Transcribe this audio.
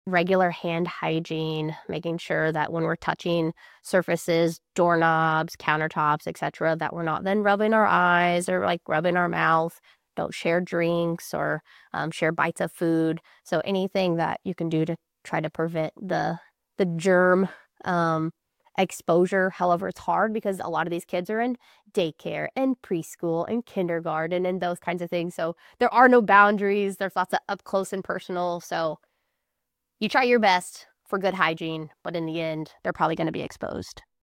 regular hand hygiene, making sure that when we're touching surfaces, doorknobs, countertops, etc., that we're not then rubbing our eyes or like rubbing our mouth. Don't share drinks or share bites of food. So anything that you can do to try to prevent the germ um, exposure. However, it's hard because a lot of these kids are in daycare and preschool and kindergarten and those kinds of things. So there are no boundaries. There's lots of up close and personal. So you try your best for good hygiene, but in the end, they're probably going to be exposed.